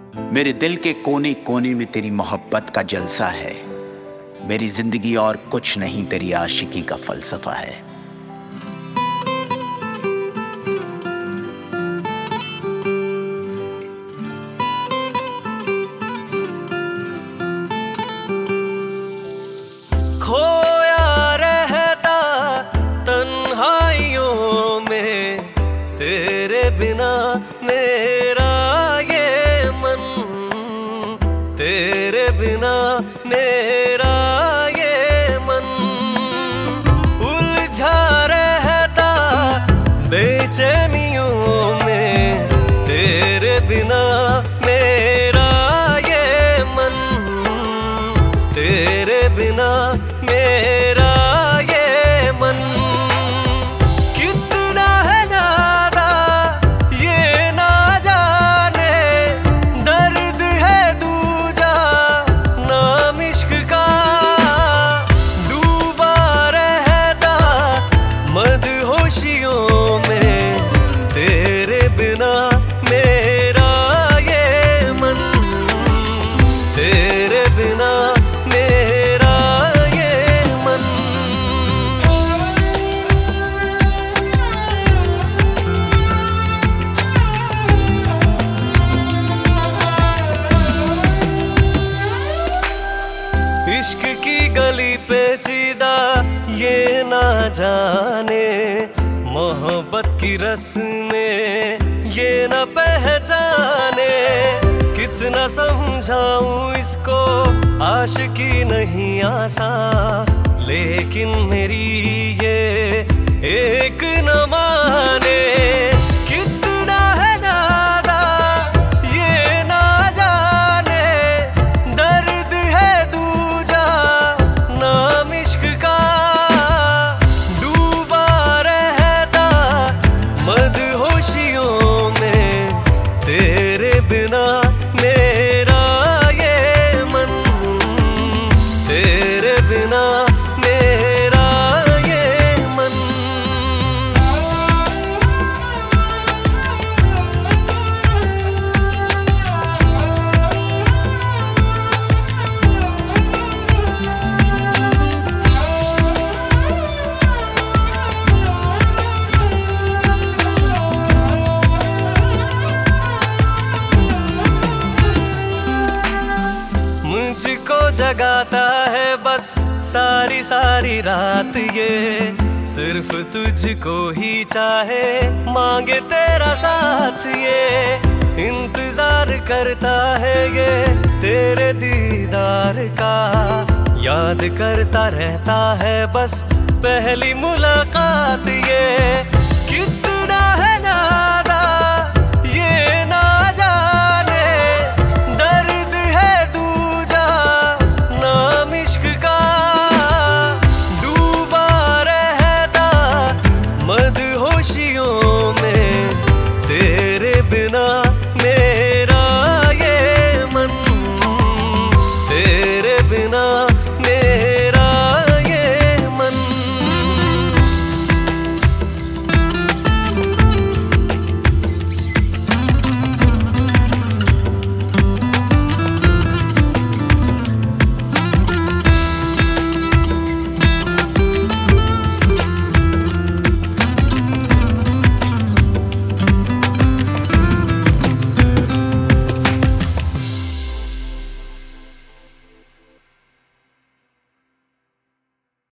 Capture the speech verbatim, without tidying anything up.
मेरे दिल के कोने कोने में तेरी मोहब्बत का जलसा है। मेरी जिंदगी और कुछ नहीं, तेरी आशिकी का फलसफा है। खोया रहता तन्हाइयों में, तेरे बिना मेरा ये मन, तेरे बिना मेरा ये मन। उलझा रहता बेचैनियों में, तेरे बिना मेरा ये मन, तेरे बिना मेरा ये मन। कितना है नादा ये ना जाने, दर्द है दूजा नाम इश्क का। डूबा रहता मदहोशियों में, तेरे बिना मेरा ये मन, तेरे बिना मेरा ये मन। इश्क की गली पे चिदा ये ना जाने, मोहब्बत की रस्में ये न पहचाने। कितना समझाऊं इसको, आशिकी नहीं आसान, लेकिन मेरी ये एक न माने। कितना है नादा ये ना जाने, दर्द है दूजा नाम इश्क का। डूबा रहता मदहोशियों में, तेरे बिना मेरा ये मन, तेरे बिना मेरा ये मन। मुझको जगाता है बस सारी सारी रात ये, सिर्फ तुझको ही चाहे मांगे तेरा साथ ये। इंतजार करता है ये तेरे दीदार का, याद करता रहता है बस पहली मुलाकात ये।